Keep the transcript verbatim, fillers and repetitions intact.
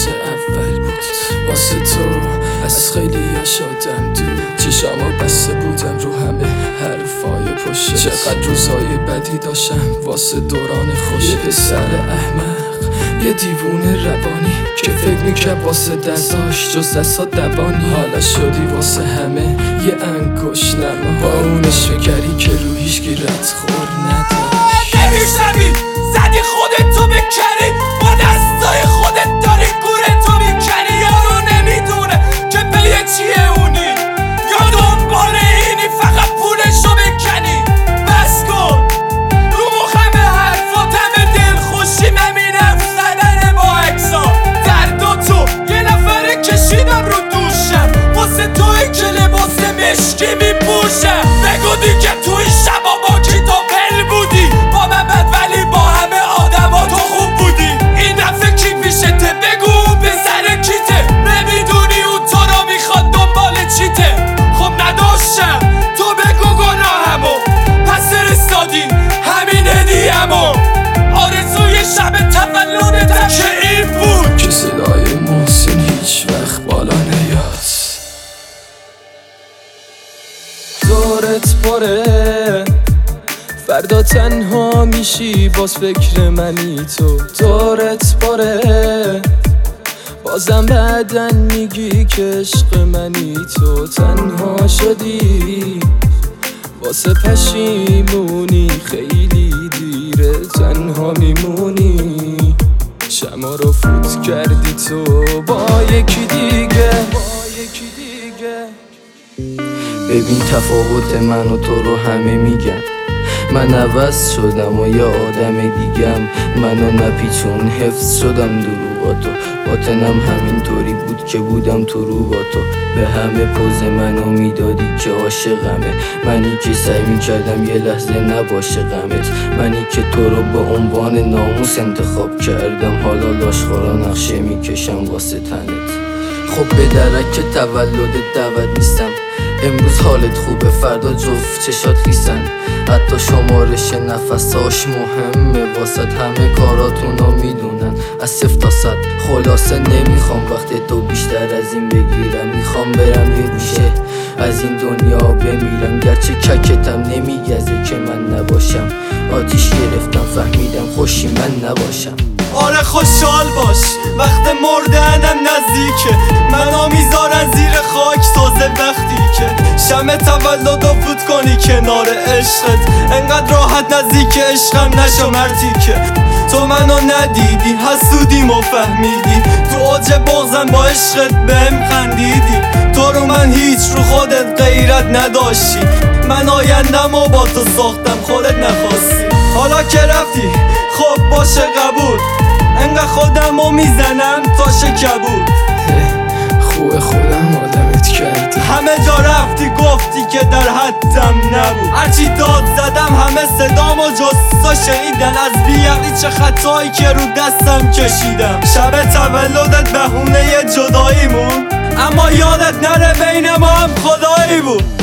روز اول بود واسه تو از خیلی ها شدم دور چشامو بسته بودم رو همه حرفای پشت چقدر روزای بدی داشتم واسه دوران خوش یه پسر احمق یه دیوونه روانی که فکر میکرد واسه دستاش جز دستا دبانی حالا شدی واسه همه یه انگوش نما با اون شکری که رو هیچکی ردخور نداشت نمیشنوی زدی خودتو بکنی با دستای خودت داری گورتو میکنی یارو نمیدونه که پیه چیه اونی یا دنبال اینی فقط پولشو بکنی بس کن رو مخم حرفاتم دلخوشی ممیرم زدن با اکسا درداتو یه نفره کشیدم رو دوشم واسه توی که لباس مشکی میپوشم بگو دیگه توی شبا با کی تو پل بودی با من بد ولی با همه آدما تو خوب بودی این دفعه کی پیشته بگو به سر کیته نمیدونی اون تو رو میخواد دنبال چیته خب نداشتم تو بگو گناهمو پس فرستادی همین هدیه‌مو آرزوی شب تولدتم که این بود که صدای محسن هیچ وقت بالا نیاد دورت پره فردا تنها میشی باز فکر منی تو دورت پره بازم بعدن میگی که عشق منی تو تنها شدی واسه پشیمونی خیلی دیره تنها میمونی شما رو فوت کردی تو با یکی دیگه ببین تفاوت من و تو رو همه میگن من عوض شدم و یه آدم دیگم منو نپیچون حفظ شدم دروغاتو باطنم همینطوری بود که بودم تو رو با تو به همه پوز منو میدادی که عاشقمه منی که سعی میکردم یه لحظه نباشه غمت منی که تو رو به عنوان ناموس انتخاب کردم حالا لاشخورا نقشه میکشم واسه تنت خب به درک تولدت دعوت نیستم امروز حالت خوبه فردا جفت چشات خیسن حتی شمارش نفساش مهمه واسه همه کاراتونو میدونن از صفر تا صد خلاصه نمیخوام وقت تو بیشتر از این بگیرم میخوام برم یه گوشه از این دنیا بمیرم گرچه ککتم نمیگزه که من نباشم آتیش گرفتم فهمیدم خوشی من نباشم آره خوشحال باش وقت مردنم نزدیکه منو میذارن زیر خاک سازه وقتی که شمع تولدو فوت کنی کنار عشقت انقدر راحت نزدیک عشقم نشو مرتی که تو منو ندیدی حسودیم و فهمیدی تو اوج بغضم با عشقت بهم خندیدی تو رو من هیچ رو خودت غیرت نداشتی من آیندم و با تو ساختم خودت نخواستی حالا که رفتی خب باشه قبول انقدر خودم رو میزنم تا شکبود خوب خودم آدمت کرد همه جا رفتی گفتی که در حدم نبود هرچی داد زدم همه صدام و جستا شنیدن از بیعقلی چه خطایی که رو دستم کشیدم شب تولدت بهونه جداییمون اما یادت نره بین ما هم خدایی بود